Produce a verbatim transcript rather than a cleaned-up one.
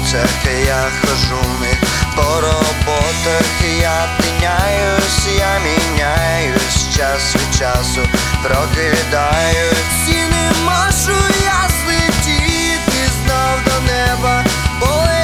вулицях, я хожу в них по роботах, я тиняюсь, я міняюсь, час від часу прокидаюсь і не можу я злетіти знов до неба. Бо